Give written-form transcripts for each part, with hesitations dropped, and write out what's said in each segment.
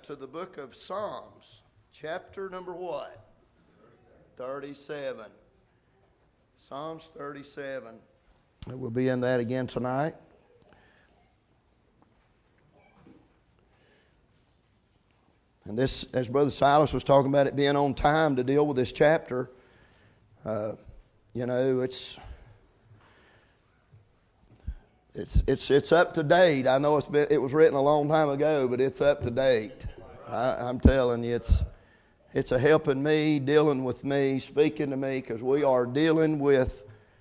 to the book of Psalms, chapter number what? 37. Psalms 37. We'll be in that again tonight. And this, as Brother Silas was talking about it being on time to deal with this chapter, it's up to date. I know it was written a long time ago, but it's up to date. I'm telling you, it's a helping me, dealing with me, speaking to me, because we're dealing with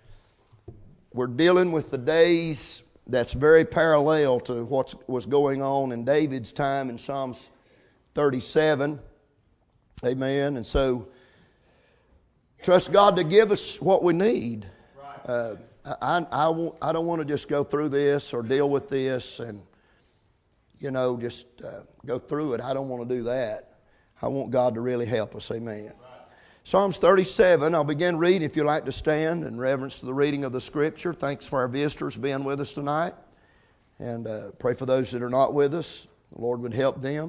the days that's very parallel to what was going on in David's time in Psalms 37. Amen. And so, trust God to give us what we need. I don't want to just go through this or deal with this and, just go through it. I don't want to do that. I want God to really help us. Amen. Right. Psalms 37, I'll begin reading if you'd like to stand in reverence to the reading of the Scripture. Thanks for our visitors being with us tonight. And pray for those that are not with us. The Lord would help them.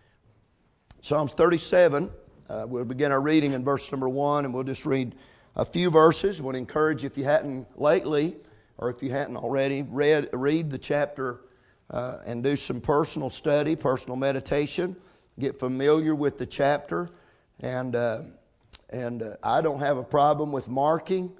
Psalms 37, we'll begin our reading in verse number 1, and we'll just read a few verses. I would encourage, if you hadn't lately, or if you hadn't already, read the chapter and do some personal study, personal meditation. Get familiar with the chapter. And I don't have a problem with marking,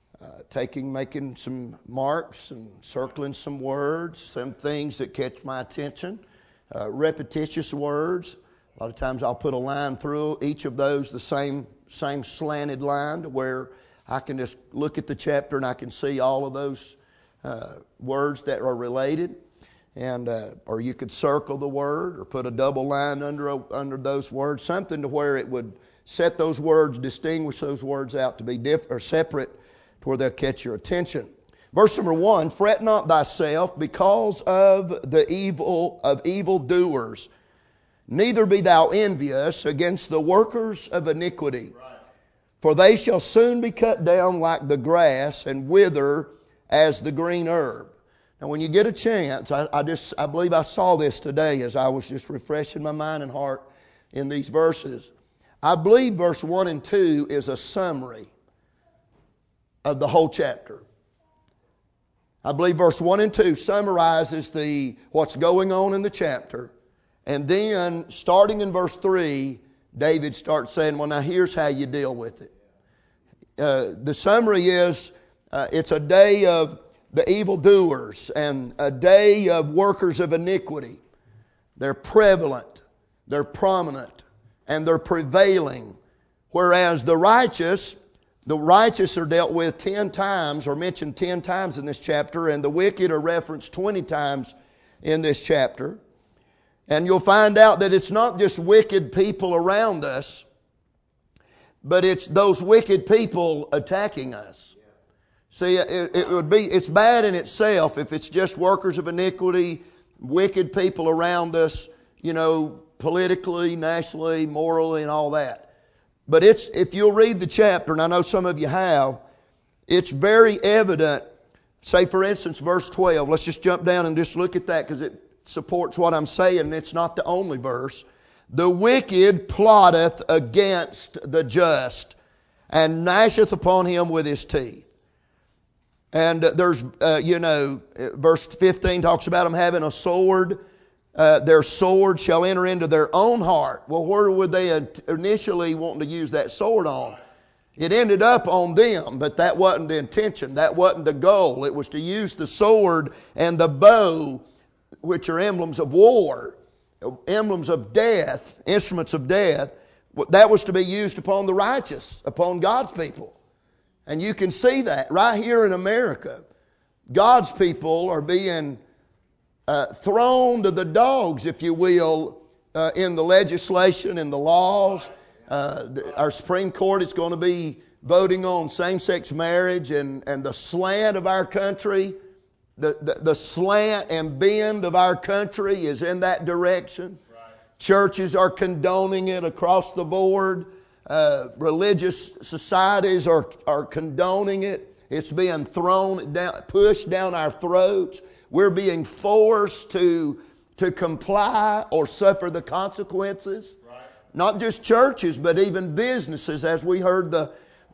making some marks and circling some words, some things that catch my attention, repetitious words. A lot of times I'll put a line through each of those, the same slanted line, to where I can just look at the chapter and I can see all of those words that are related. And or you could circle the word or put a double line under those words, something to where it would set those words, distinguish those words out to be different or separate, to where they'll catch your attention. Verse number 1: Fret not thyself because of the evil of evildoers, neither be thou envious against the workers of iniquity. For they shall soon be cut down like the grass and wither as the green herb. Now when you get a chance, I believe I saw this today as I was just refreshing my mind and heart in these verses. I believe verse 1 and 2 is a summary of the whole chapter. I believe verse 1 and 2 summarizes what's going on in the chapter. And then, starting in verse 3, David starts saying, well, now here's how you deal with it. The summary is, it's a day of the evildoers and a day of workers of iniquity. They're prevalent, they're prominent, and they're prevailing. Whereas the righteous are dealt with 10 times, or mentioned 10 times in this chapter, and the wicked are referenced 20 times in this chapter. And you'll find out that it's not just wicked people around us, but it's those wicked people attacking us. See, it's bad in itself if it's just workers of iniquity, wicked people around us, politically, nationally, morally, and all that. But if you'll read the chapter, and I know some of you have, it's very evident. Say, for instance, verse 12. Let's just jump down and just look at that, because it supports what I'm saying, and it's not the only verse. The wicked plotteth against the just, and gnasheth upon him with his teeth. And there's, verse 15 talks about them having a sword. Their sword shall enter into their own heart. Well, where would they initially want to use that sword on? It ended up on them, but that wasn't the intention. That wasn't the goal. It was to use the sword and the bow, which are emblems of war, emblems of death, instruments of death. That was to be used upon the righteous, upon God's people. And you can see that right here in America. God's people are being thrown to the dogs, if you will, in the legislation, in the laws. Our Supreme Court is going to be voting on same-sex marriage, and the slant of our country, the slant and bend of our country is in that direction. Right. Churches are condoning it across the board. Religious societies are condoning it. It's being thrown down, pushed down our throats. We're being forced to to comply or suffer the consequences. Not just churches, but even businesses, as we heard the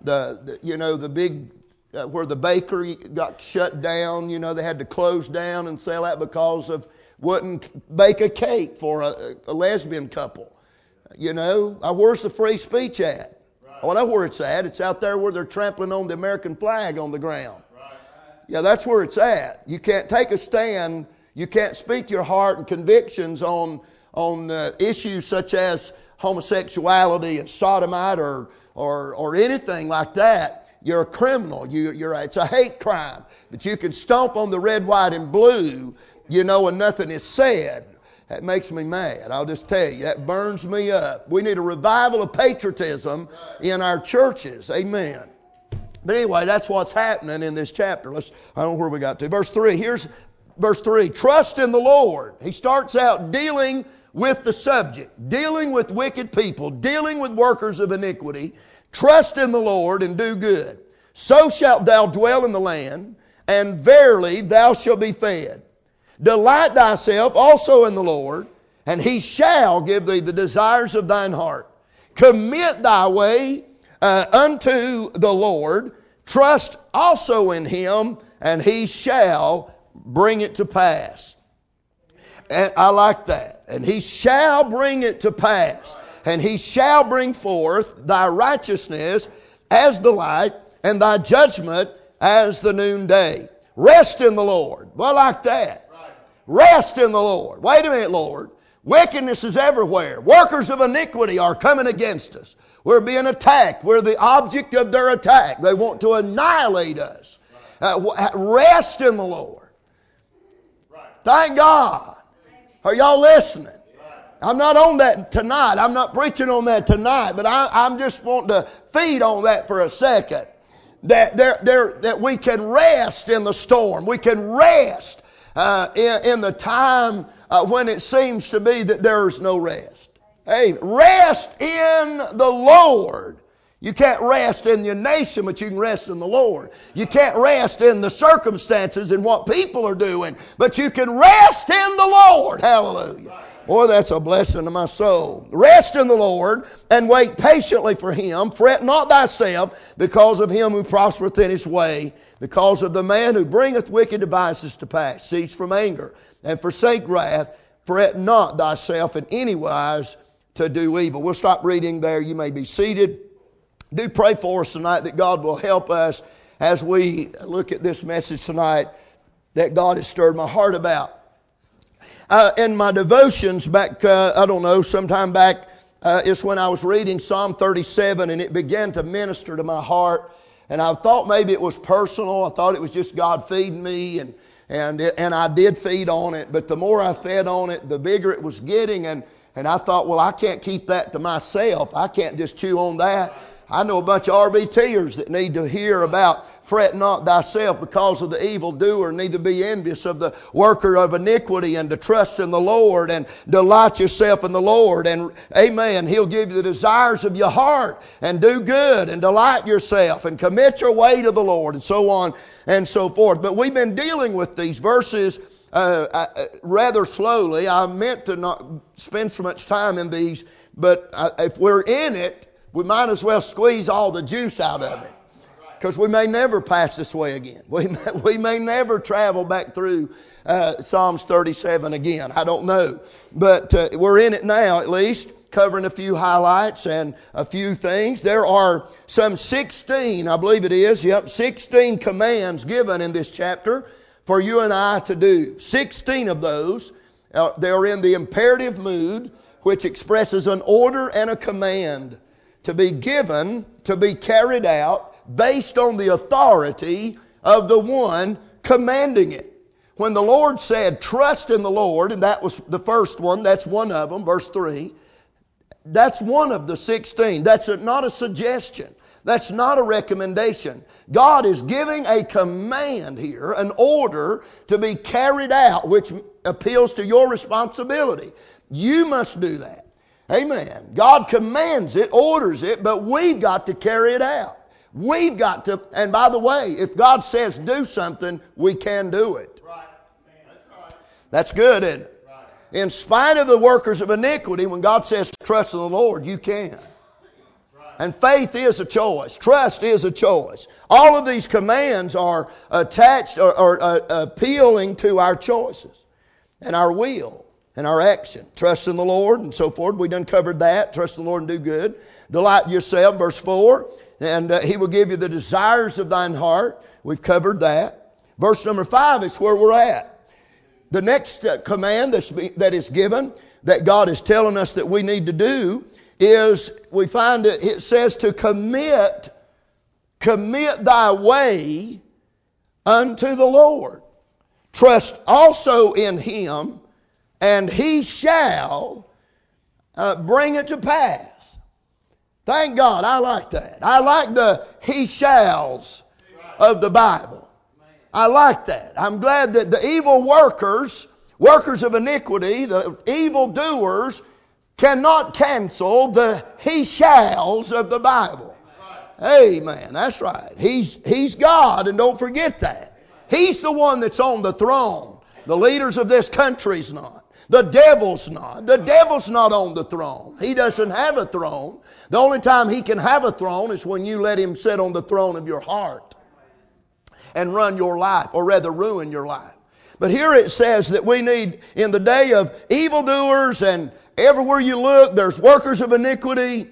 big where the bakery got shut down. They had to close down and sell that because of wouldn't bake a cake for a lesbian couple. Where's the free speech at? I know where it's at. It's out there where they're trampling on the American flag on the ground. Yeah, that's where it's at. You can't take a stand. You can't speak your heart and convictions on issues such as homosexuality and sodomite or anything like that. You're a criminal. It's a hate crime. But you can stomp on the red, white, and blue, and nothing is said. That makes me mad. I'll just tell you, that burns me up. We need a revival of patriotism in our churches. Amen. But anyway, that's what's happening in this chapter. I don't know where we got to. Verse 3. Here's verse 3. Trust in the Lord. He starts out dealing with the subject, dealing with wicked people, dealing with workers of iniquity. Trust in the Lord and do good. So shalt thou dwell in the land, and verily thou shalt be fed. Delight thyself also in the Lord, and He shall give thee the desires of thine heart. Commit thy way unto the Lord. Trust also in Him, and He shall bring it to pass. And I like that. And He shall bring it to pass. And He shall bring forth thy righteousness as the light, and thy judgment as the noonday. Rest in the Lord. Well, I like that. Rest in the Lord. Wait a minute, Lord. Wickedness is everywhere. Workers of iniquity are coming against us. We're being attacked. We're the object of their attack. They want to annihilate us. Rest in the Lord. Thank God. Are y'all listening? I'm not on that tonight. I'm not preaching on that tonight, but I'm just wanting to feed on that for a second. That we can rest in the storm. We can rest in the time when it seems to be that there is no rest. Hey, rest in the Lord. You can't rest in your nation, but you can rest in the Lord. You can't rest in the circumstances and what people are doing, but you can rest in the Lord. Hallelujah. Boy, that's a blessing to my soul. Rest in the Lord and wait patiently for Him. Fret not thyself because of him who prospereth in his way, because of the man who bringeth wicked devices to pass. Cease from anger and forsake wrath. Fret not thyself in any wise to do evil. We'll stop reading there. You may be seated. Do pray for us tonight that God will help us as we look at this message tonight that God has stirred my heart about. In my devotions back, sometime back, is when I was reading Psalm 37 and it began to minister to my heart. And I thought maybe it was personal. I thought it was just God feeding me and I did feed on it. But the more I fed on it, the bigger it was getting. And I thought, well, I can't keep that to myself. I can't just chew on that. I know a bunch of RBTers that need to hear about fret not thyself because of the evildoer, neither be envious of the worker of iniquity, and to trust in the Lord and delight yourself in the Lord. And amen, He'll give you the desires of your heart, and do good and delight yourself and commit your way to the Lord, and so on and so forth. But we've been dealing with these verses rather slowly. I meant to not spend so much time in these, but if we're in it, we might as well squeeze all the juice out of it, because we may never pass this way again. We may never travel back through Psalms 37 again. I don't know. But we're in it now, at least, covering a few highlights and a few things. There are some 16, I believe it is, 16 commands given in this chapter for you and I to do. 16 of those, they're in the imperative mood, which expresses an order and a command to be given, to be carried out, based on the authority of the one commanding it. When the Lord said, trust in the Lord, and that was the first one, that's one of them, verse 3, that's one of the 16. That's not a suggestion. That's not a recommendation. God is giving a command here, an order to be carried out, which appeals to your responsibility. You must do that. Amen. God commands it, orders it, but we've got to carry it out. We've got to, and by the way, if God says do something, we can do it. Right. That's good, isn't it? Right. In spite of the workers of iniquity, when God says trust in the Lord, you can. And faith is a choice. Trust is a choice. All of these commands are attached or appealing to our choices and our will and our action. Trust in the Lord and so forth. We done covered that. Trust in the Lord and do good. Delight yourself, verse 4. And He will give you the desires of thine heart. We've covered that. Verse number 5 is where we're at. The next command that is given, that God is telling us that we need to do, is we find it says to commit thy way unto the Lord. Trust also in Him, and He shall bring it to pass. Thank God, I like that. I like the He shalls of the Bible. I like that. I'm glad that the evil workers of iniquity, the evil doers, cannot cancel the He shalls of the Bible. Amen. That's right. He's God, and don't forget that. He's the one that's on the throne. The leaders of this country's not. The devil's not. The devil's not on the throne. He doesn't have a throne. The only time he can have a throne is when you let him sit on the throne of your heart and run your life, or rather ruin your life. But here it says that we need, in the day of evildoers, and everywhere you look, there's workers of iniquity.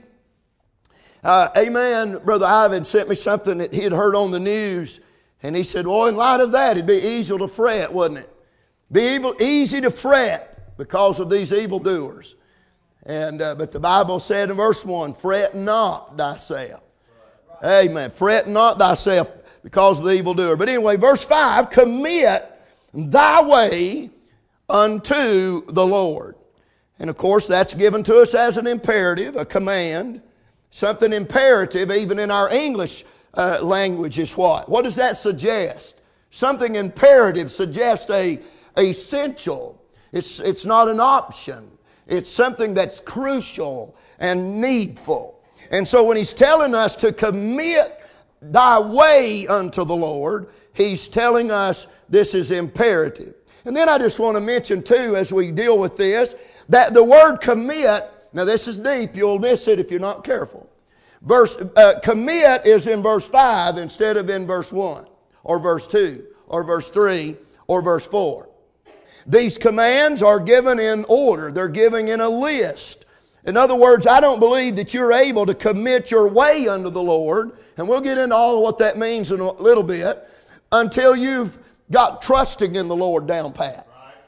Amen. Brother Ivan sent me something that he had heard on the news. And he said, well, in light of that, it'd be easy to fret, wouldn't it? Easy to fret because of these evildoers. And but the Bible said in verse 1, fret not thyself. Amen. Fret not thyself because of the evildoer. But anyway, verse 5, commit thy way unto the Lord. And of course, that's given to us as an imperative, a command. Something imperative, even in our English language, is what? What does that suggest? Something imperative suggests a essential. It's not an option. It's something that's crucial and needful. And so when He's telling us to commit thy way unto the Lord, He's telling us this is imperative. And then I just want to mention too, as we deal with this, that the word commit, now this is deep, you'll miss it if you're not careful. Commit is in verse 5 instead of in verse 1, or verse 2, or verse 3, or verse 4. These commands are given in order. They're given in a list. In other words, I don't believe that you're able to commit your way unto the Lord, and we'll get into all of what that means in a little bit, until you've got trusting in the Lord down pat.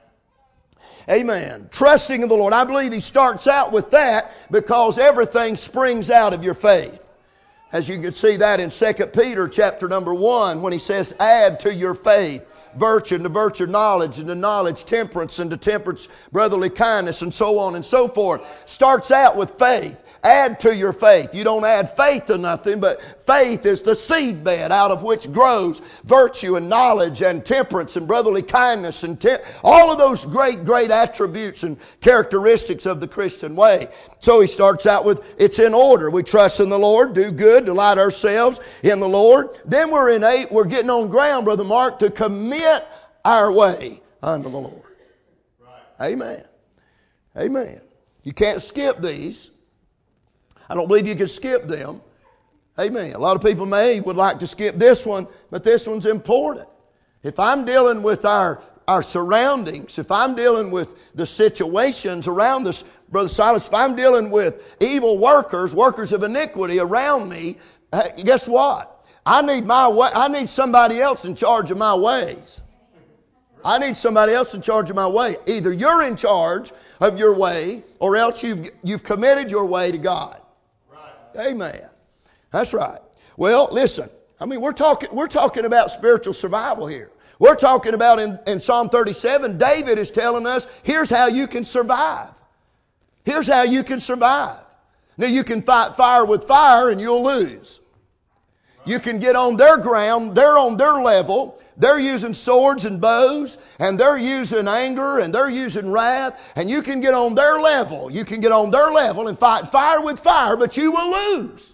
Amen. Trusting in the Lord. I believe He starts out with that because everything springs out of your faith. As you can see that in 2 Peter chapter number 1 when he says, add to your faith virtue, and to virtue knowledge, and to knowledge temperance, and to temperance brotherly kindness, and so on and so forth. Starts out with faith. Add to your faith. You don't add faith to nothing, but faith is the seed bed out of which grows virtue and knowledge and temperance and brotherly kindness and all of those great attributes and characteristics of the Christian way. So he starts out with, it's in order. We trust in the Lord, do good, delight ourselves in the Lord. Then we're getting on ground, Brother Mark, to commit our way unto the Lord. Right. Amen. Amen. You can't skip these. I don't believe you can skip them. Amen. A lot of people would like to skip this one, but this one's important. If I'm dealing with our surroundings, if I'm dealing with the situations around us, Brother Silas, if I'm dealing with evil workers of iniquity around me, guess what? I need somebody else in charge of my ways. I need somebody else in charge of my way. Either you're in charge of your way, or else you've committed your way to God. Amen. That's right. Well, listen. I mean, we're talking about spiritual survival here. We're talking about in Psalm 37, David is telling us, here's how you can survive. Here's how you can survive. Now, you can fight fire with fire and you'll lose. You can get on their ground. They're on their level. They're using swords and bows, and they're using anger, and they're using wrath, and you can get on their level. You can get on their level and fight fire with fire, but you will lose.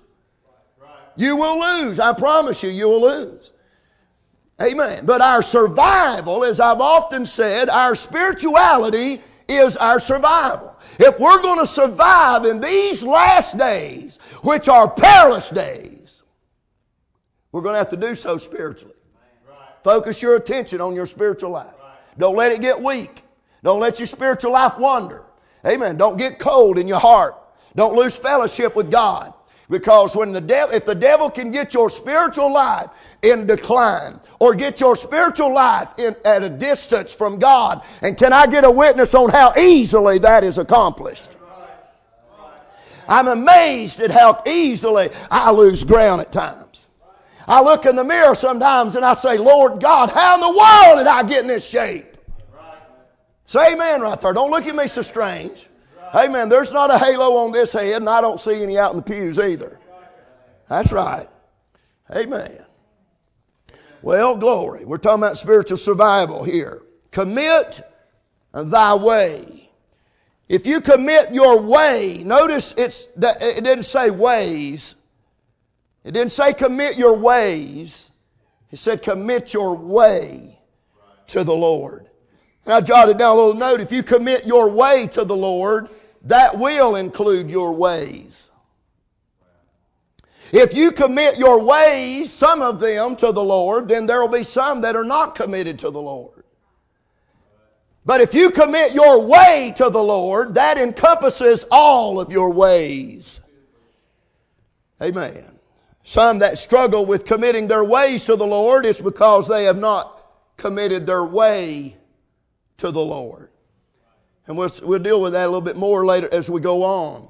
You will lose. I promise you will lose. Amen. But our survival, as I've often said, our spirituality is our survival. If we're going to survive in these last days, which are perilous days, we're going to have to do so spiritually. Focus your attention on your spiritual life. Don't let it get weak. Don't let your spiritual life wander. Amen. Don't get cold in your heart. Don't lose fellowship with God. Because if the devil can get your spiritual life in decline, or get your spiritual life at a distance from God, and can I get a witness on how easily that is accomplished? I'm amazed at how easily I lose ground at times. I look in the mirror sometimes and I say, Lord God, how in the world did I get in this shape? Say amen right there. Don't look at me so strange. Amen. There's not a halo on this head, and I don't see any out in the pews either. That's right. Amen. Well, glory. We're talking about spiritual survival here. Commit thy way. If you commit your way, notice it didn't say ways. It didn't say commit your ways. It said commit your way to the Lord. And I jotted down a little note. If you commit your way to the Lord, that will include your ways. If you commit your ways, some of them, to the Lord, then there will be some that are not committed to the Lord. But if you commit your way to the Lord, that encompasses all of your ways. Amen. Some that struggle with committing their ways to the Lord, it's because they have not committed their way to the Lord. And we'll deal with that a little bit more later as we go on.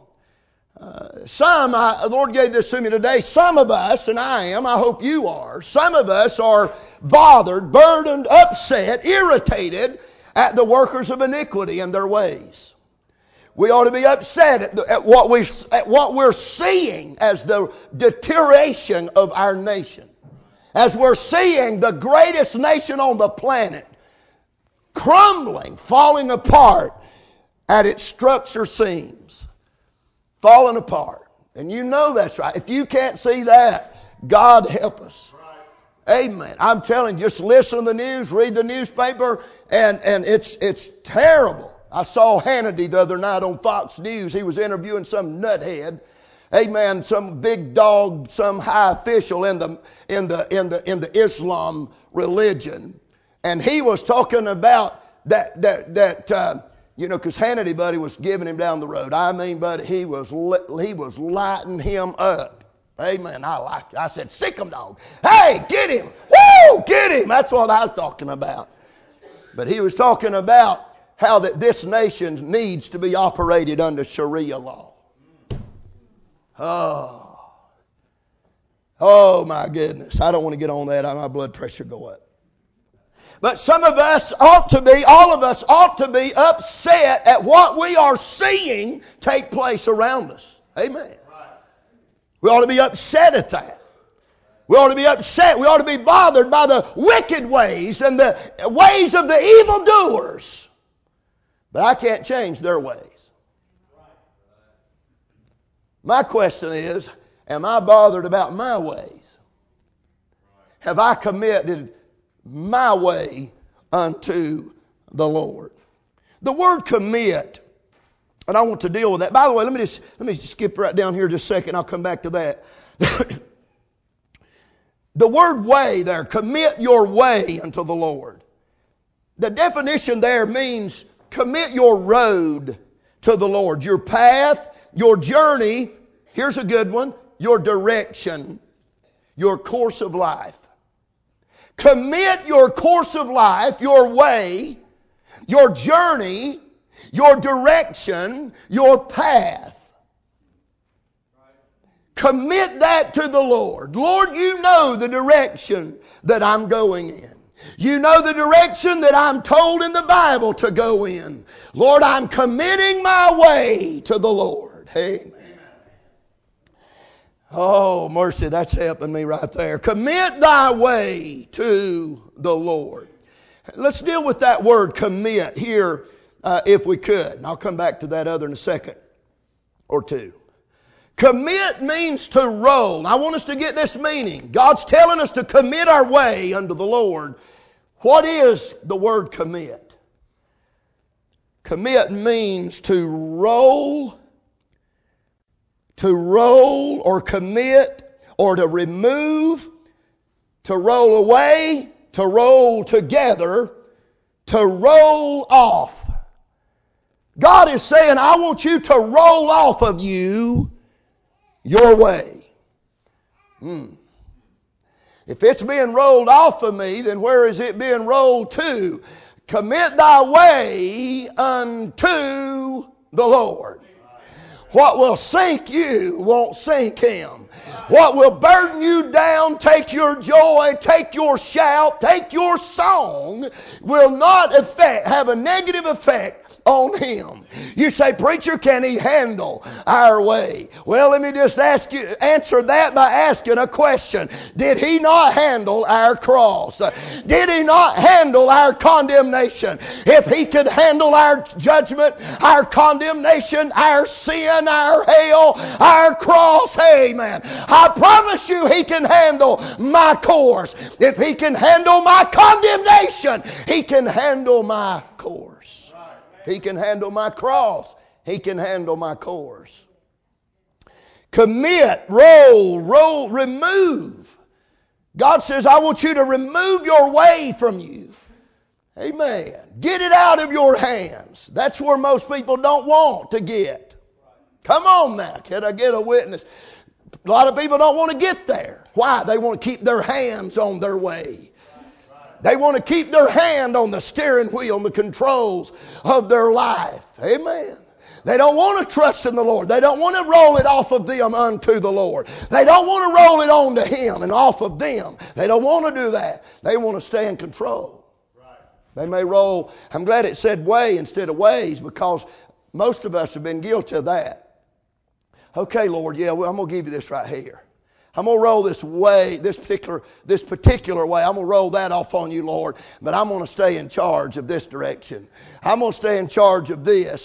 The Lord gave this to me today. Some of us, and I hope you are, some of us are bothered, burdened, upset, irritated at the workers of iniquity and their ways. We ought to be upset at what we're seeing as the deterioration of our nation. As we're seeing the greatest nation on the planet crumbling, falling apart at its structure seams. Falling apart. And you know that's right. If you can't see that, God help us. Amen. I'm telling you, just listen to the news, read the newspaper, and it's terrible. I saw Hannity the other night on Fox News. He was interviewing some nuthead. Amen. Some big dog, some high official in the Islam religion. And he was talking about that because Hannity, buddy, was giving him down the road. I mean, buddy, he was lighting him up. Amen. I liked it. I said, sick him, dog. Hey, get him. Woo, get him. That's what I was talking about. But he was talking about how that this nation needs to be operated under Sharia law. Oh my goodness. I don't want to get on that. My blood pressure go up. But some of us all of us ought to be upset at what we are seeing take place around us. Amen. We ought to be upset at that. We ought to be upset. We ought to be bothered by the wicked ways and the ways of the evildoers. But I can't change their ways. My question is, am I bothered about my ways? Have I committed my way unto the Lord? The word commit, and I want to deal with that. By the way, let me just skip right down here just a second. I'll come back to that. The word way there, commit your way unto the Lord. The definition there means commit your road to the Lord. Your path, your journey, here's a good one, your direction, your course of life. Commit your course of life, your way, your journey, your direction, your path. Commit that to the Lord. Lord, you know the direction that I'm going in. You know the direction that I'm told in the Bible to go in. Lord, I'm committing my way to the Lord. Amen. Oh, mercy, that's helping me right there. Commit thy way to the Lord. Let's deal with that word commit here if we could. And I'll come back to that other in a second or two. Commit means to roll. I want us to get this meaning. God's telling us to commit our way unto the Lord. What is the word commit? Commit means to roll or commit or to remove, to roll away, to roll together, to roll off. God is saying, I want you to roll off of you your way. If it's being rolled off of me, then where is it being rolled to? Commit thy way unto the Lord. What will sink you won't sink him. What will burden you down, take your joy, take your shout, take your song, will not have a negative effect on him. You say, preacher, can he handle our way? Well, let me just answer that by asking a question. Did he not handle our cross? Did he not handle our condemnation? If he could handle our judgment, our condemnation, our sin, our hell, our cross, amen, I promise you he can handle my course. If he can handle my condemnation, he can handle my course. He can handle my cross. He can handle my course. Commit, roll, remove. God says, I want you to remove your way from you. Amen. Get it out of your hands. That's where most people don't want to get. Come on now. Can I get a witness? A lot of people don't want to get there. Why? They want to keep their hands on their way. They want to keep their hand on the steering wheel and the controls of their life. Amen. They don't want to trust in the Lord. They don't want to roll it off of them unto the Lord. They don't want to roll it on to Him and off of them. They don't want to do that. They want to stay in control. They may roll. I'm glad it said way instead of ways, because most of us have been guilty of that. Okay, Lord, yeah, well, I'm going to give you this right here. I'm going to roll this way, this particular way. I'm going to roll that off on you, Lord. But I'm going to stay in charge of this direction. I'm going to stay in charge of this.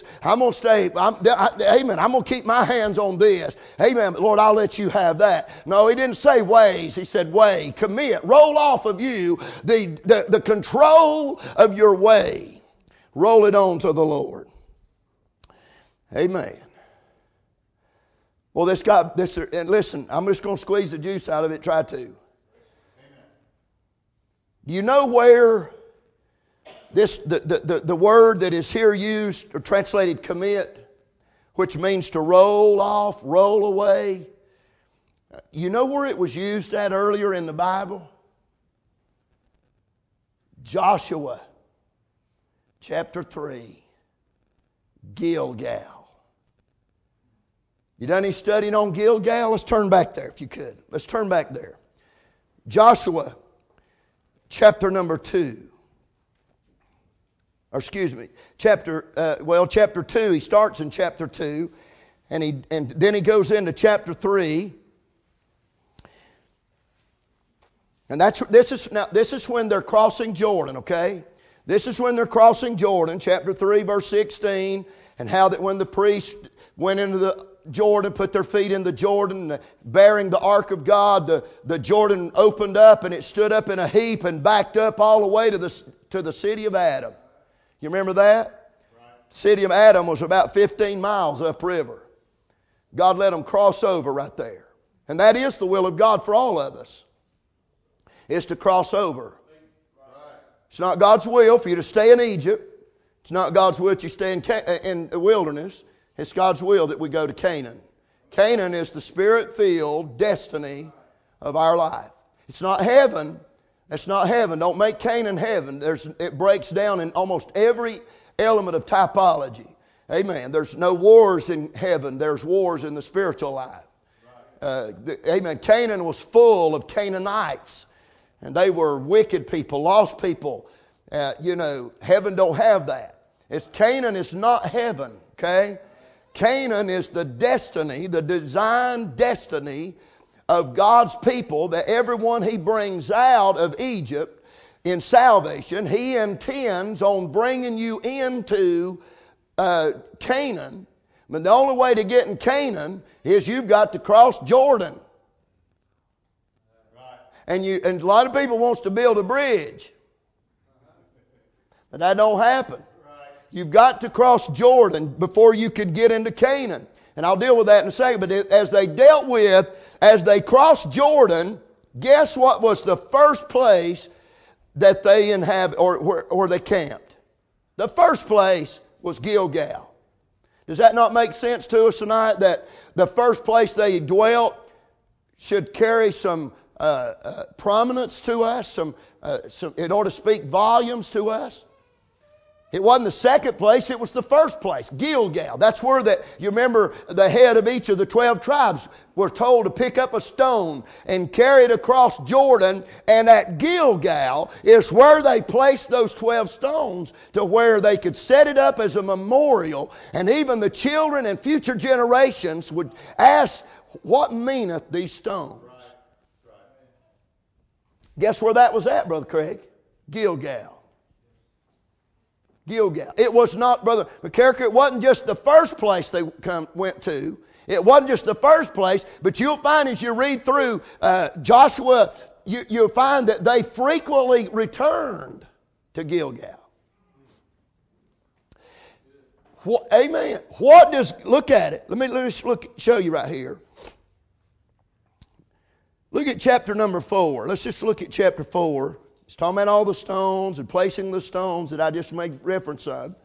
Amen. I'm going to keep my hands on this. Amen. But Lord, I'll let you have that. No, he didn't say ways. He said way. Commit. Roll off of you the control of your way. Roll it on to the Lord. Amen. Well, and listen, I'm just going to squeeze the juice out of it, try to. Amen. Do you know where the word that is here used or translated commit, which means to roll off, roll away? You know where it was used at earlier in the Bible? Joshua, chapter 3, Gilgal. You done any studying on Gilgal? Let's turn back there if you could. Let's turn back there. Joshua, chapter number 2. Or excuse me, chapter 2. He starts in chapter 2, and then he goes into chapter 3. And this is when they're crossing Jordan, okay? This is when they're crossing Jordan, chapter 3, verse 16, and how that when the priest went into the Jordan, put their feet in the Jordan, bearing the ark of God, the Jordan opened up and it stood up in a heap and backed up all the way to the city of Adam. You remember that? Right. The city of Adam was about 15 miles upriver. God let them cross over right there. And that is the will of God for all of us, is to cross over. Right. It's not God's will for you to stay in Egypt. It's not God's will that you stay in the wilderness. It's God's will that we go to Canaan. Canaan is the Spirit-filled destiny of our life. It's not heaven. It's not heaven. Don't make Canaan heaven. It breaks down in almost every element of typology. Amen. There's no wars in heaven. There's wars in the spiritual life. Amen. Canaan was full of Canaanites. And they were wicked people, lost people. Heaven don't have that. Canaan is not heaven. Okay? Canaan is the destiny, the designed destiny of God's people, that everyone He brings out of Egypt in salvation, He intends on bringing you into Canaan. But the only way to get in Canaan is you've got to cross Jordan. Right. And a lot of people wants to build a bridge. But that don't happen. You've got to cross Jordan before you could get into Canaan. And I'll deal with that in a second. But as they crossed Jordan, guess what was the first place that they inhabited or they camped? The first place was Gilgal. Does that not make sense to us tonight, that the first place they dwelt should carry some prominence to us, it ought to speak volumes to us? It wasn't the second place, it was the first place, Gilgal. That's where you remember the head of each of the 12 tribes were told to pick up a stone and carry it across Jordan. And at Gilgal is where they placed those 12 stones to where they could set it up as a memorial. And even the children and future generations would ask, what meaneth these stones? Guess where that was at, Brother Craig? Gilgal. Gilgal. It was not, Brother McCarricker, it wasn't just the first place they went to. It wasn't just the first place, but you'll find as you read through Joshua, you'll find that they frequently returned to Gilgal. Amen. Look at it. Let me show you right here. Look at chapter number 4. Let's just look at chapter 4. It's talking about all the stones and placing the stones that I just made reference of.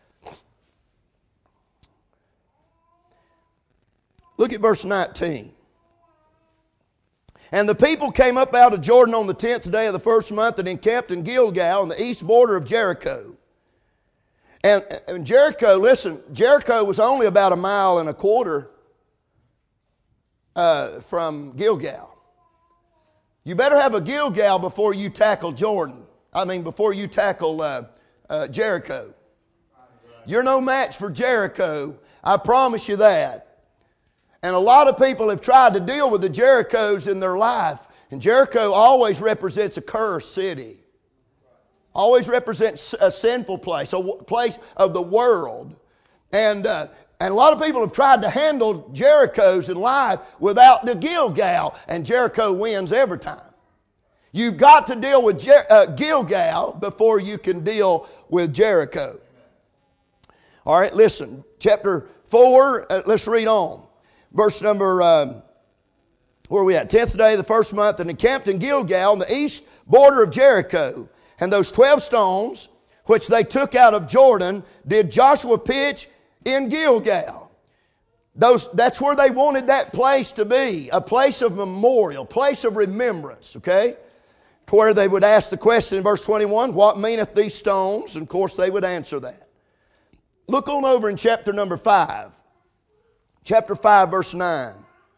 Look at verse 19. And the people came up out of Jordan on the 10th day of the first month and encamped in Gilgal on the east border of Jericho. And Jericho, listen, Jericho was only about 1.25 miles from Gilgal. You better have a Gilgal before you tackle Jordan. Before you tackle Jericho. You're no match for Jericho. I promise you that. And a lot of people have tried to deal with the Jerichos in their life. And Jericho always represents a cursed city. Always represents a sinful place, a place of the world. And a lot of people have tried to handle Jerichos in life without the Gilgal, and Jericho wins every time. You've got to deal with Gilgal before you can deal with Jericho. All right, listen. Chapter 4, let's read on. Verse number, where are we at? 10th day of the first month, and encamped in Gilgal on the east border of Jericho. And those 12 stones, which they took out of Jordan, did Joshua pitch in Gilgal. That's where they wanted that place to be, a place of memorial, place of remembrance, okay? Where they would ask the question in verse 21, what meaneth these stones? And of course they would answer that. Look on over in chapter number 5. Chapter 5, verse 9.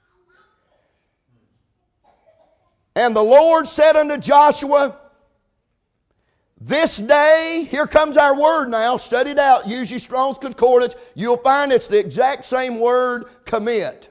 And the Lord said unto Joshua, this day, here comes our word now, study it out, use your Strong's Concordance, you'll find it's the exact same word, commit.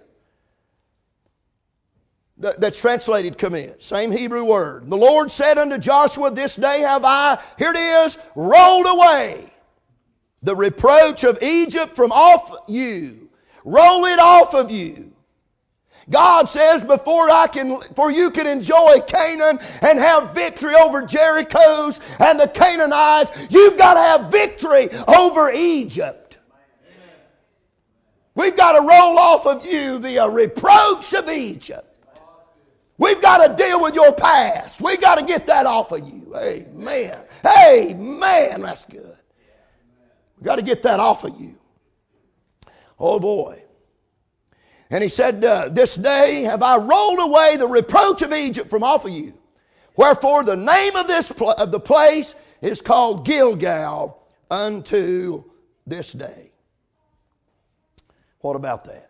That's translated commit, same Hebrew word. The Lord said unto Joshua, this day have I, here it is, rolled away the reproach of Egypt from off you. Roll it off of you. God says before you can enjoy Canaan and have victory over Jerichos and the Canaanites, you've got to have victory over Egypt. We've got to roll off of you the reproach of Egypt. We've got to deal with your past. We've got to get that off of you. Amen. Amen. That's good. We've got to get that off of you. Oh boy. And he said, this day have I rolled away the reproach of Egypt from off of you. Wherefore the name of the place is called Gilgal unto this day. What about that?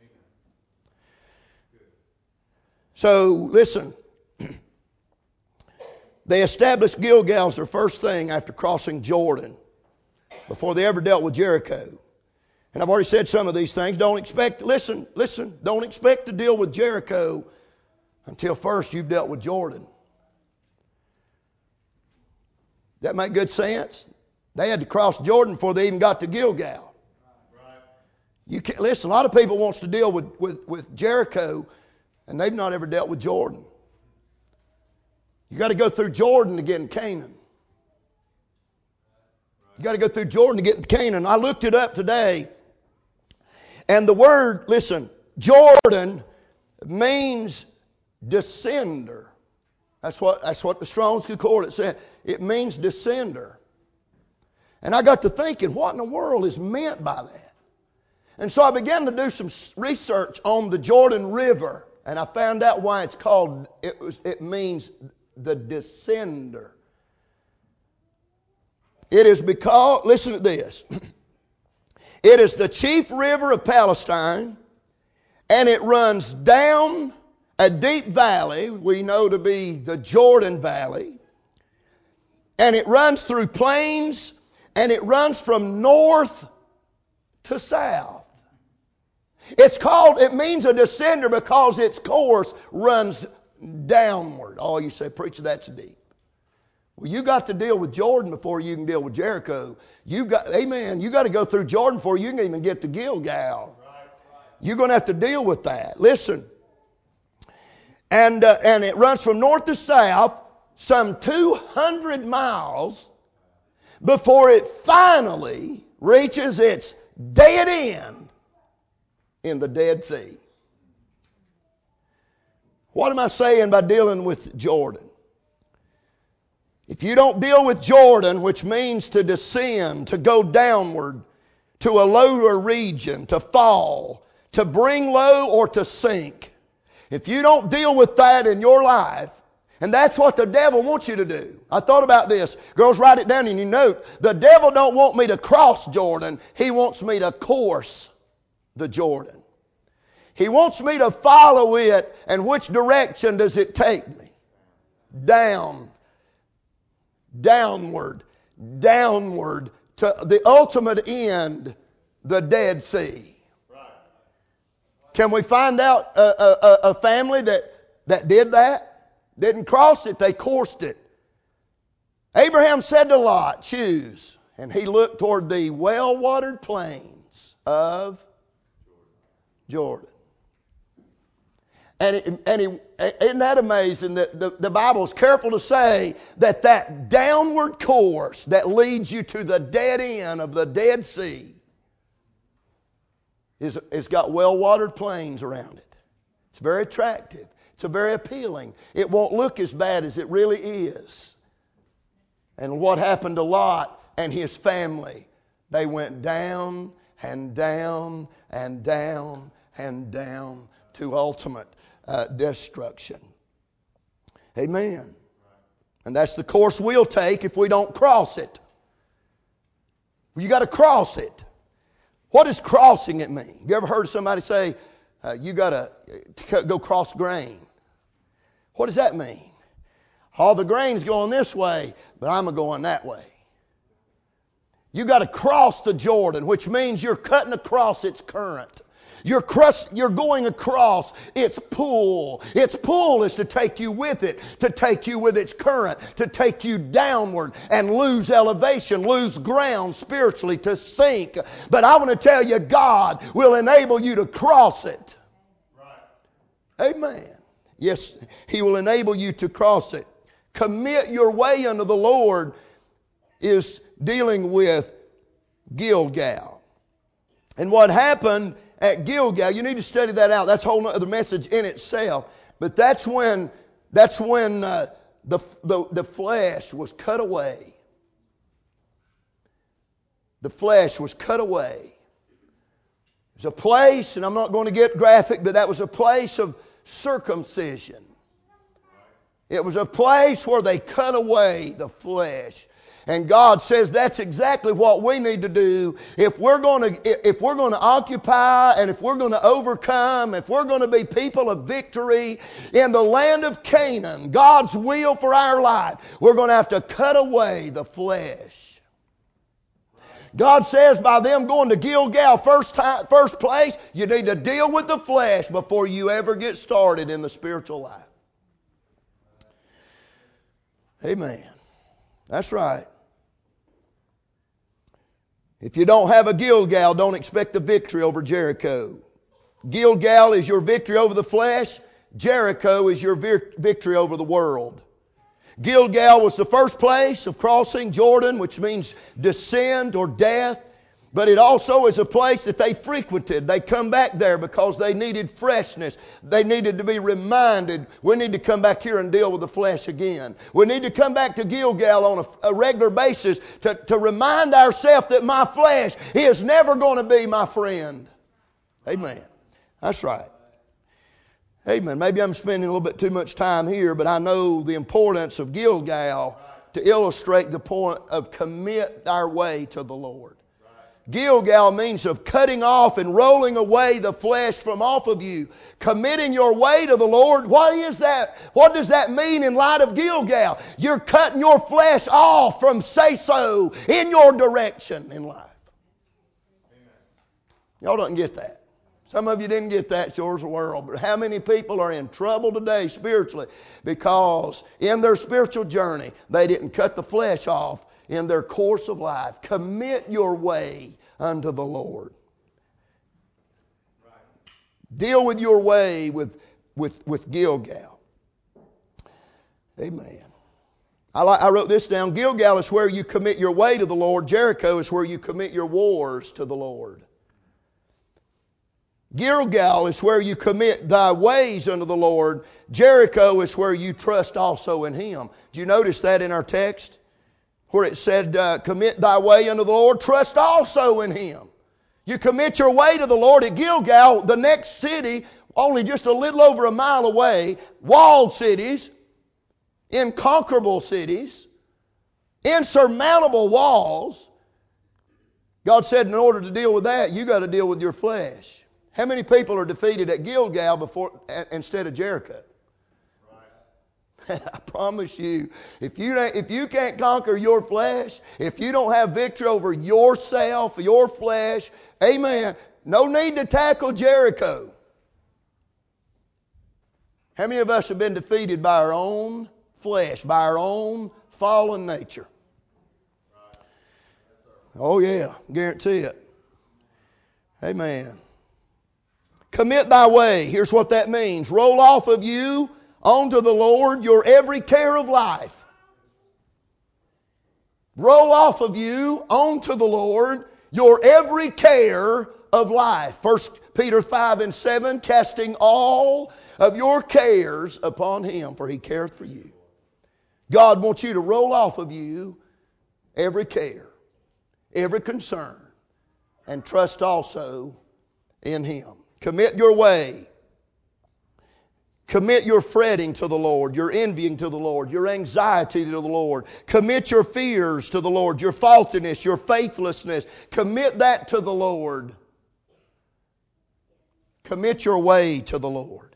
So listen, they established Gilgal as their first thing after crossing Jordan, before they ever dealt with Jericho. And I've already said some of these things. Don't expect to deal with Jericho until first you've dealt with Jordan. That make good sense? They had to cross Jordan before they even got to Gilgal. You can't, listen, a lot of people wants to deal with Jericho, and they've not ever dealt with Jordan. You got to go through Jordan to get in Canaan. You got to go through Jordan to get to Canaan. I looked it up today. And the word, listen, Jordan means descender. That's what the Strong's Concordance said. It means descender. And I got to thinking, what in the world is meant by that? And so I began to do some research on the Jordan River. And I found out why it's called, it means the descender. It is because, listen to this. It is the chief river of Palestine, and it runs down a deep valley we know to be the Jordan Valley. And it runs through plains, and it runs from north to south. It means a descender because its course runs downward. Oh, you say, preacher, that's deep. Well, you got to deal with Jordan before you can deal with Jericho. You got to go through Jordan before you can even get to Gilgal. You're going to have to deal with that. Listen. And it runs from north to south some 200 miles before it finally reaches its dead end in the Dead Sea. What am I saying by dealing with Jordan? If you don't deal with Jordan, which means to descend, to go downward, to a lower region, to fall, to bring low or to sink, if you don't deal with that in your life, and that's what the devil wants you to do. I thought about this. Girls, write it down in your note. The devil don't want me to cross Jordan. He wants me to course the Jordan. He wants me to follow it, and which direction does it take me? Downward, to the ultimate end, the Dead Sea. Can we find out a family that did that? Didn't cross it, they coursed it. Abraham said to Lot, choose. And he looked toward the well-watered plains of Jordan. And isn't that amazing that the Bible is careful to say that downward course that leads you to the dead end of the Dead Sea it's got well-watered plains around it. It's very attractive. It's very appealing. It won't look as bad as it really is. And what happened to Lot and his family? They went down and down and down and down to ultimate destruction. Amen. And that's the course we'll take if we don't cross it. You got to cross it. What does crossing it mean? You ever heard somebody say, you got to go cross grain? What does that mean? All the grain's going this way, but I'm going that way. You got to cross the Jordan, which means you're cutting across its current. You're going across its pull. Its pull is to take you with it, to take you with its current, to take you downward and lose elevation, lose ground spiritually, to sink. But I want to tell you, God will enable you to cross it. Right. Amen. Yes, He will enable you to cross it. Commit your way unto the Lord is dealing with Gilgal. And what happened at Gilgal, you need to study that out. That's a whole other message in itself. But that's when the flesh was cut away. The flesh was cut away. It was a place, and I'm not going to get graphic, but that was a place of circumcision. It was a place where they cut away the flesh. And God says that's exactly what we need to do if we're going to occupy and if we're going to overcome, if we're going to be people of victory in the land of Canaan, God's will for our life. We're going to have to cut away the flesh. God says by them going to Gilgal first place, you need to deal with the flesh before you ever get started in the spiritual life. Amen. That's right. If you don't have a Gilgal, don't expect the victory over Jericho. Gilgal is your victory over the flesh. Jericho is your victory over the world. Gilgal was the first place of crossing Jordan, which means descent or death. But it also is a place that they frequented. They come back there because they needed freshness. They needed to be reminded, we need to come back here and deal with the flesh again. We need to come back to Gilgal on a regular basis to remind ourselves that my flesh is never going to be my friend. Amen. That's right. Amen. Maybe I'm spending a little bit too much time here, but I know the importance of Gilgal to illustrate the point of commit our way to the Lord. Gilgal means of cutting off and rolling away the flesh from off of you. Committing your way to the Lord. What is that? What does that mean in light of Gilgal? You're cutting your flesh off from say-so in your direction in life. Y'all don't get that. Some of you didn't get that, it's yours the world. But how many people are in trouble today spiritually because in their spiritual journey they didn't cut the flesh off in their course of life? Commit your way unto the Lord. Deal with your way with Gilgal. Amen. I wrote this down. Gilgal is where you commit your way to the Lord. Jericho is where you commit your wars to the Lord. Gilgal is where you commit thy ways unto the Lord. Jericho is where you trust also in Him. Do you notice that in our text? Where it said, commit thy way unto the Lord, trust also in Him. You commit your way to the Lord at Gilgal, the next city, only just a little over a mile away, walled cities, inconquerable cities, insurmountable walls. God said in order to deal with that, you got to deal with your flesh. How many people are defeated at Gilgal instead of Jericho? Right. I promise you, if you can't conquer your flesh, if you don't have victory over yourself, your flesh, amen, no need to tackle Jericho. How many of us have been defeated by our own flesh, by our own fallen nature? Right. Oh yeah, guarantee it. Amen. Commit thy way. Here's what that means. Roll off of you onto the Lord your every care of life. Roll off of you onto the Lord your every care of life. 1 Peter 5:7, casting all of your cares upon Him, for He careth for you. God wants you to roll off of you every care, every concern, and trust also in Him. Commit your way. Commit your fretting to the Lord, your envying to the Lord, your anxiety to the Lord. Commit your fears to the Lord, your faultiness, your faithlessness. Commit that to the Lord. Commit your way to the Lord.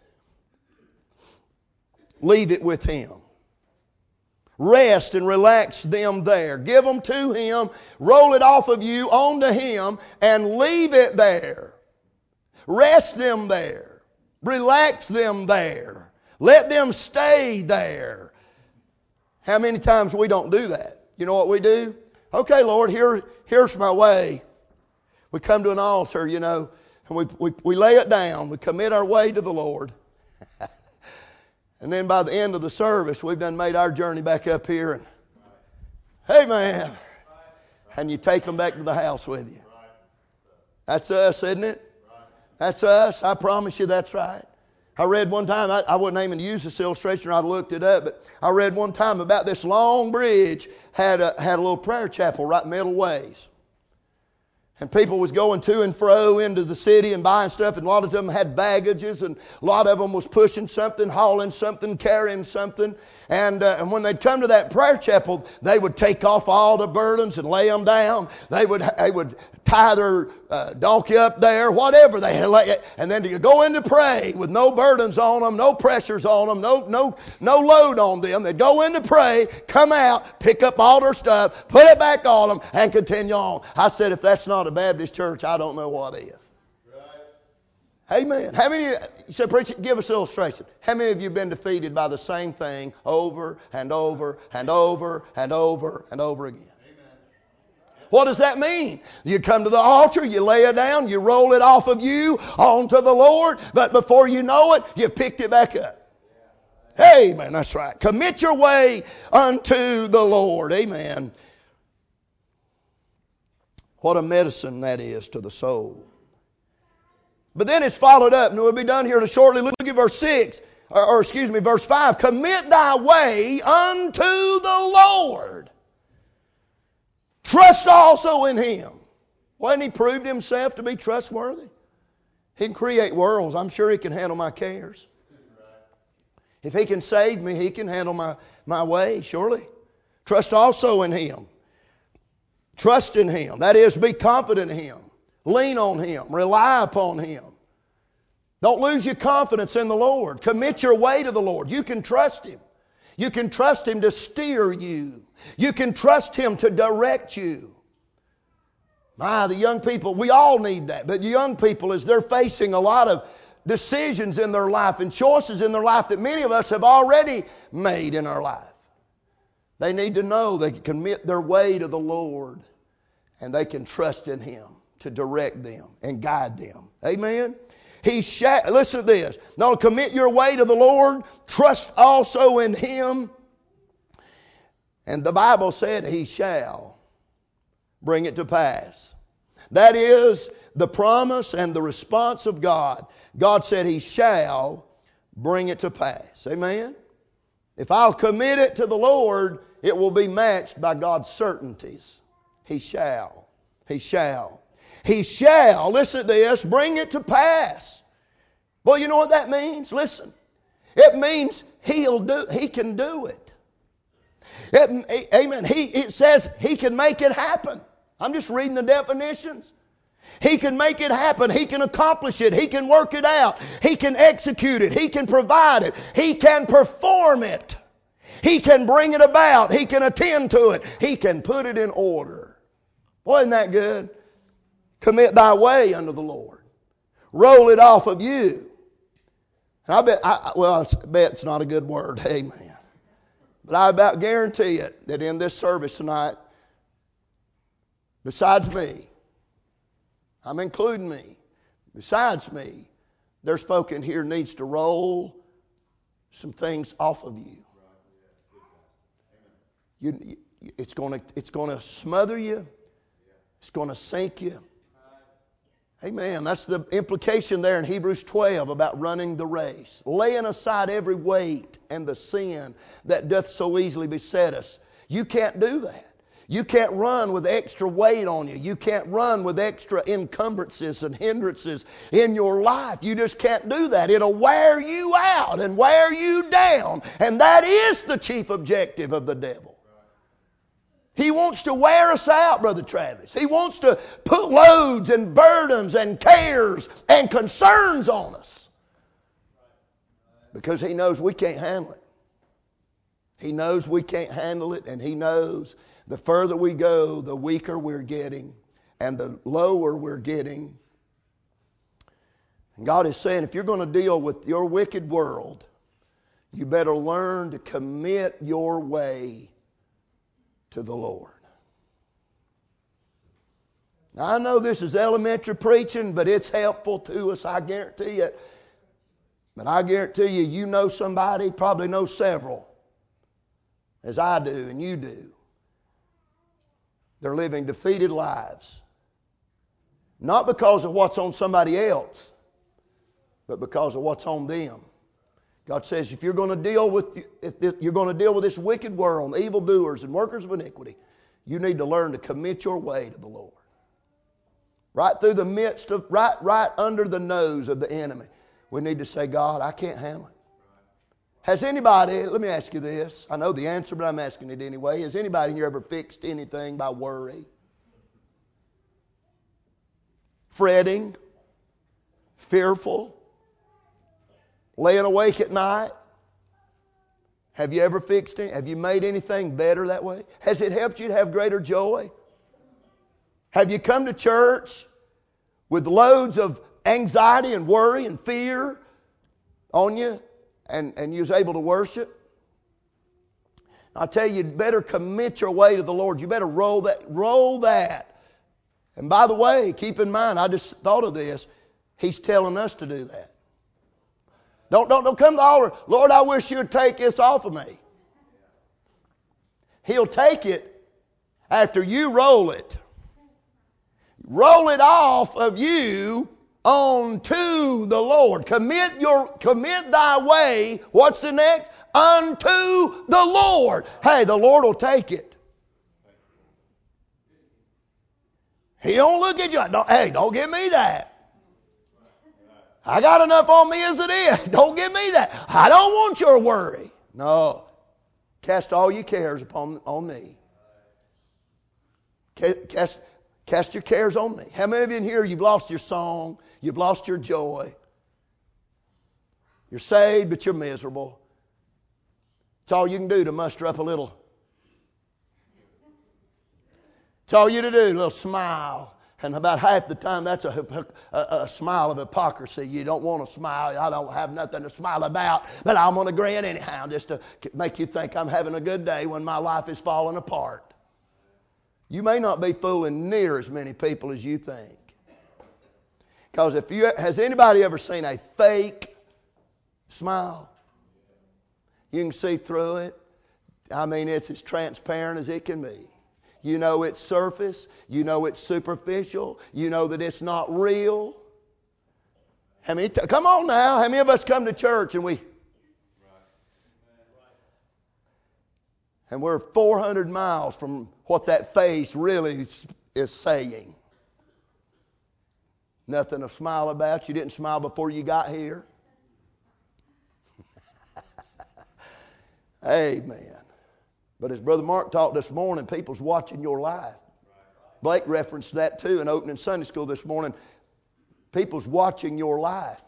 Leave it with Him. Rest and relax them there. Give them to Him. Roll it off of you onto Him and leave it there. Rest them there. Relax them there. Let them stay there. How many times we don't do that? You know what we do? Okay, Lord, here's my way. We come to an altar, and we lay it down. We commit our way to the Lord. And then by the end of the service, we've done made our journey back up here. And, hey, man. And you take them back to the house with you. That's us, isn't it? That's us. I promise you that's right. I read one time, I wasn't aiming to use this illustration, or I'd looked it up, but I read one time about this long bridge had a little prayer chapel right middle ways. And people was going to and fro into the city and buying stuff, and a lot of them had baggages, and a lot of them was pushing something, hauling something, carrying something. And when they'd come to that prayer chapel, they would take off all the burdens and lay them down. They would tie their donkey up there, whatever they had, and then to go in to pray with no burdens on them, no pressures on them, no load on them. They'd go in to pray, come out, pick up all their stuff, put it back on them, and continue on. I said, if that's not a Baptist church, I don't know what is. Amen. How many, you said, preacher, give us an illustration. How many of you have been defeated by the same thing over and over and over and over and over again? Amen. What does that mean? You come to the altar, you lay it down, you roll it off of you onto the Lord, but before you know it, you've picked it back up. Amen. That's right. Commit your way unto the Lord. Amen. What a medicine that is to the soul. But then it's followed up, and we'll be done here shortly. Look at verse 6, verse 5. Commit thy way unto the Lord. Trust also in Him. Wasn't He proved Himself to be trustworthy? He can create worlds. I'm sure He can handle my cares. If He can save me, He can handle my way, surely. Trust also in Him. Trust in Him. That is, be confident in Him. Lean on Him. Rely upon Him. Don't lose your confidence in the Lord. Commit your way to the Lord. You can trust Him. You can trust Him to steer you. You can trust Him to direct you. The young people, we all need that. But the young people, as they're facing a lot of decisions in their life and choices in their life that many of us have already made in our life, they need to know they can commit their way to the Lord and they can trust in Him to direct them and guide them. Amen? Listen to this. Now commit your way to the Lord. Trust also in Him. And the Bible said He shall bring it to pass. That is the promise and the response of God. God said He shall bring it to pass. Amen? If I'll commit it to the Lord, it will be matched by God's certainties. He shall. He shall. He shall, listen to this, bring it to pass. Well, you know what that means? Listen. It means He can do it. Amen. It says He can make it happen. I'm just reading the definitions. He can make it happen. He can accomplish it. He can work it out. He can execute it. He can provide it. He can perform it. He can bring it about. He can attend to it. He can put it in order. Boy, isn't that good? Commit thy way unto the Lord. Roll it off of you. And I bet it's not a good word. Amen. But I about guarantee it that in this service tonight, besides me, I'm including me, besides me, there's folk in here needs to roll some things off of you. It's going to smother you. It's going to sink you. Amen. That's the implication there in Hebrews 12 about running the race. Laying aside every weight and the sin that doth so easily beset us. You can't do that. You can't run with extra weight on you. You can't run with extra encumbrances and hindrances in your life. You just can't do that. It'll wear you out and wear you down. And that is the chief objective of the devil. He wants to wear us out, Brother Travis. He wants to put loads and burdens and cares and concerns on us. Because he knows we can't handle it. He knows we can't handle it, and he knows the further we go, the weaker we're getting and the lower we're getting. And God is saying, if you're going to deal with your wicked world, you better learn to commit your way to the Lord. Now, I know this is elementary preaching, but it's helpful to us, I guarantee it. But I guarantee you, you know somebody, probably know several, as I do and you do. They're living defeated lives. Not because of what's on somebody else, but because of what's on them. God says, if you're going to deal with this wicked world, evildoers and workers of iniquity, you need to learn to commit your way to the Lord. Right through the midst of, right under the nose of the enemy, we need to say, God, I can't handle it. Has anybody, let me ask you this. I know the answer, but I'm asking it anyway. Has anybody here ever fixed anything by worry? Fretting? Fearful? Laying awake at night? Have you ever fixed it? Have you made anything better that way? Has it helped you to have greater joy? Have you come to church with loads of anxiety and worry and fear on you and you was able to worship? I tell you, you better commit your way to the Lord. You better roll that. And by the way, keep in mind, I just thought of this. He's telling us to do that. Don't come to the altar, Lord, I wish you'd take this off of me. He'll take it after you roll it. Roll it off of you unto the Lord. Commit thy way. What's the next? Unto the Lord. Hey, the Lord will take it. He don't look at you. Don't give me that. I got enough on me as it is. Don't give me that. I don't want your worry. No. Cast all your cares on me. Cast your cares on me. How many of you in here, you've lost your song, you've lost your joy. You're saved, but you're miserable. It's all you can do to muster up a little. It's all you to do, a little smile. And about half the time, that's a smile of hypocrisy. You don't want to smile. I don't have nothing to smile about, but I'm going to grin anyhow just to make you think I'm having a good day when my life is falling apart. You may not be fooling near as many people as you think. Because has anybody ever seen a fake smile? You can see through it. I mean, it's as transparent as it can be. You know it's surface. You know it's superficial. You know that it's not real. Come on now. How many of us come to church and we're 400 miles from what that face really is saying? Nothing to smile about. You didn't smile before you got here. Amen. But as Brother Mark taught this morning, people's watching your life. Blake referenced that too in opening Sunday school this morning. People's watching your life.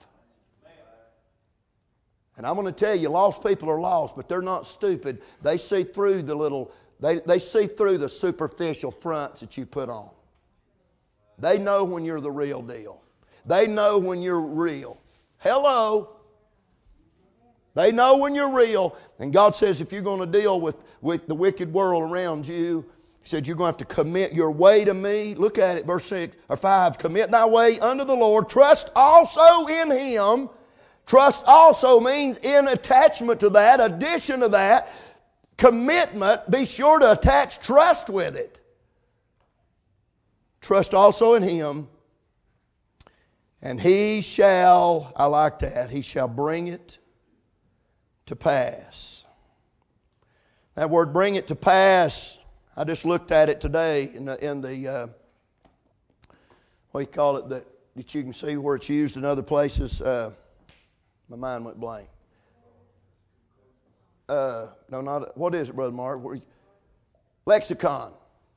And I'm going to tell you, lost people are lost, but they're not stupid. They see through they see through the superficial fronts that you put on. They know when you're the real deal. They know when you're real. Hello. They know when you're real. And God says if you're going to deal with the wicked world around you, He said you're going to have to commit your way to me. Look at it, verse 6 or 5. Commit thy way unto the Lord. Trust also in Him. Trust also means in attachment to that, addition to that, commitment. Be sure to attach trust with it. Trust also in Him. And He shall, I like that, He shall bring it to pass. That word bring it to pass, I just looked at it today in the what do you call it, that you can see where it's used in other places. My mind went blank. What is it, Brother Mark? Lexicon.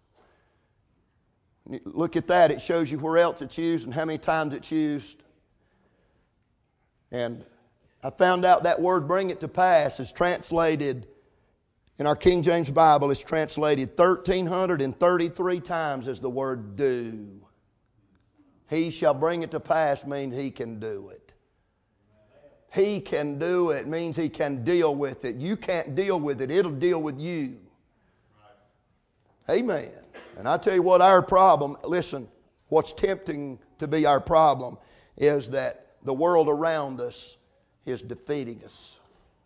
Look at that. It shows you where else it's used and how many times it's used. And I found out that word bring it to pass is translated in our King James Bible. It's translated 1,333 times as the word do. He shall bring it to pass means He can do it. He can do it means He can deal with it. You can't deal with it. It'll deal with you. Amen. And I tell you what, our problem, listen, what's tempting to be our problem is that the world around us is defeating us.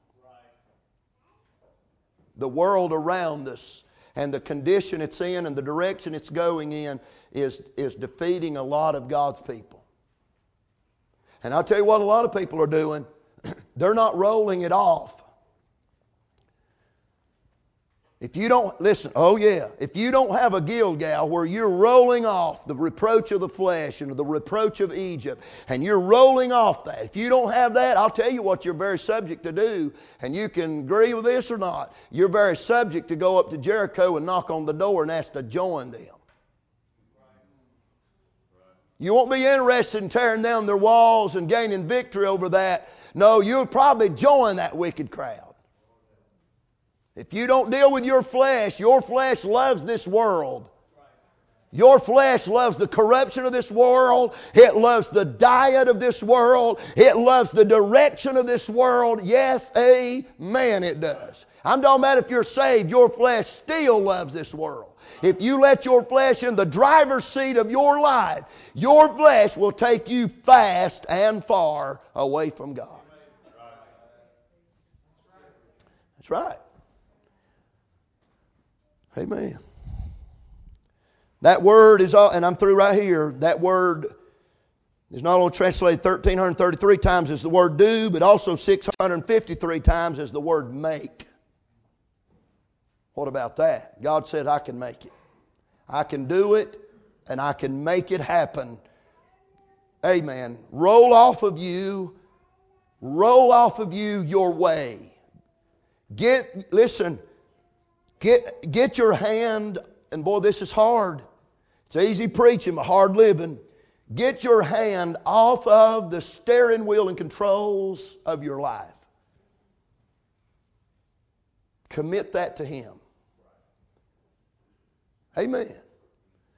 The world around us and the condition it's in and the direction it's going in is defeating a lot of God's people. And I'll tell you what a lot of people are doing. They're not rolling it off. If you don't, listen, if you don't have a Gilgal where you're rolling off the reproach of the flesh and the reproach of Egypt, and you're rolling off that, if you don't have that, I'll tell you what you're very subject to do, and you can agree with this or not. You're very subject to go up to Jericho and knock on the door and ask to join them. You won't be interested in tearing down their walls and gaining victory over that. No, you'll probably join that wicked crowd. If you don't deal with your flesh loves this world. Your flesh loves the corruption of this world. It loves the diet of this world. It loves the direction of this world. Yes, amen, it does. I'm talking about if you're saved, your flesh still loves this world. If you let your flesh in the driver's seat of your life, your flesh will take you fast and far away from God. That's right. Amen. That word is all, and I'm through right here. That word is not only translated 1,333 times as the word do, but also 653 times as the word make. What about that? God said, I can make it. I can do it, and I can make it happen. Amen. Roll off of you your way. Get your hand, and boy, this is hard. It's easy preaching, but hard living. Get your hand off of the steering wheel and controls of your life. Commit that to Him. Amen.